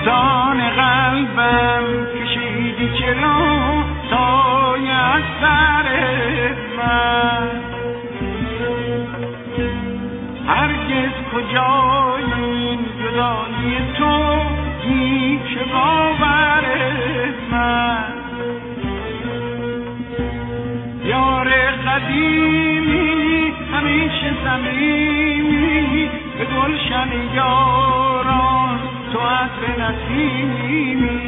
سلطان قلبم کشیدی چرا سایه از سر من، هرگز کجای این جدایی تو میشه باور من. یار قدیمی همیشه صمیمی، به گلشن یاران تو عطر نسیمی،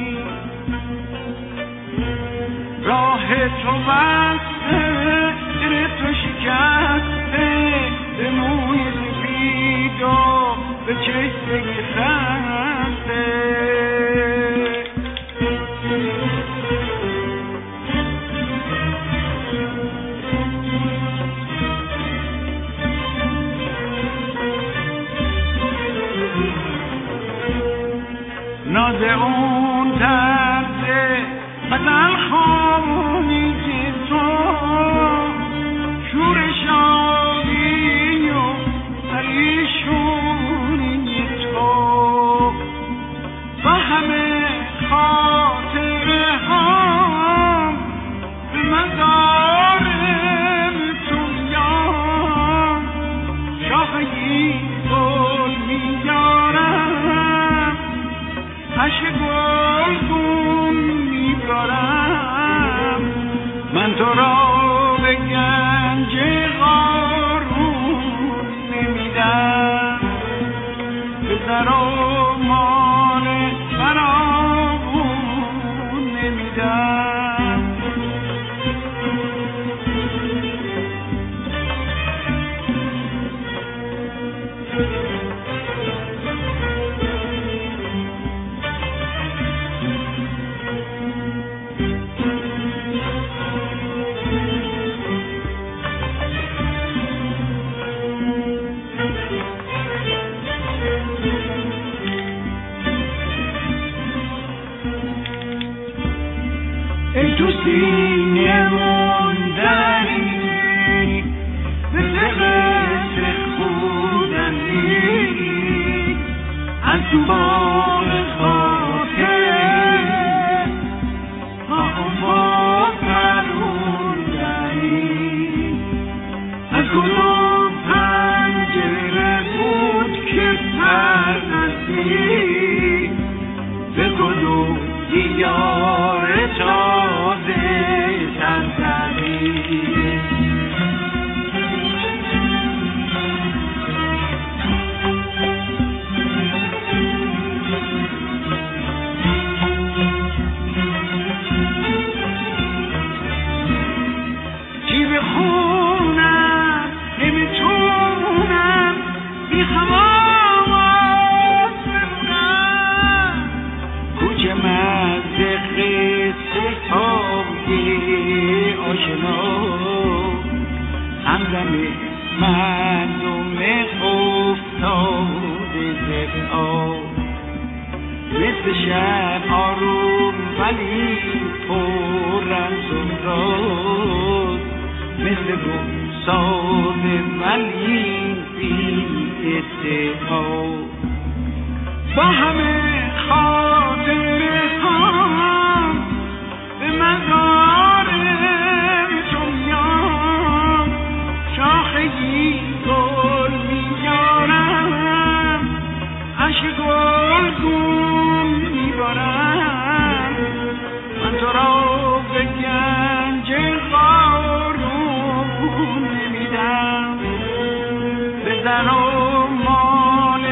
راه تو بسته دل تو شکسته، به موی سفید و به چشم خسته. ناز اون درده غزل خامونی که تو، شور شادی و پریشونی تو، با همه خاطره هم به مزار تو میام، شاخه‌ی گل میارم، عشق گلگون میبارم، من تو را به گنج قارون نمیدم، به زر و مال فراوون نمیدم. ای تو سینه موندنی، مثل قصر خودنی، از تو باغ خاطر با پروندنی، از کدوم پنجره بود که پردستی، به کدوم دیار تازه سر زدی. چی بخونم نمیتونم بی حواس بمونم، کوچه مزد قصه های آشنا، همدم مردم افتاده زد آب، مثل شهر آروم ولی پر رمز و راز، مثل گم ساده ولی بی اتحاد، با همه خاطره هم به مزار تو میام، شاخه‌ی گل میارم، عشق گلگون میبارم، من تو را به گنج قارون نمیدم، به زر و مال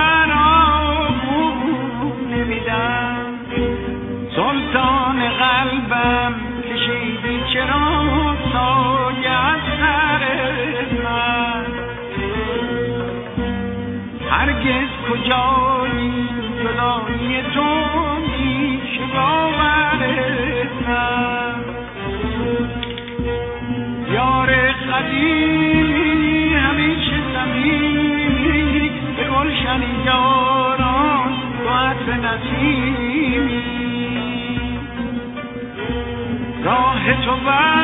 فراوون نمیدم. سلطان قلبم کشیدی چرا سایه از سر من، هرگز کجایی جدایی تو میشه باور من. یار قدیمی همیشه صمیمی، به گلشن یاران تو عطر نسیمی، راه تو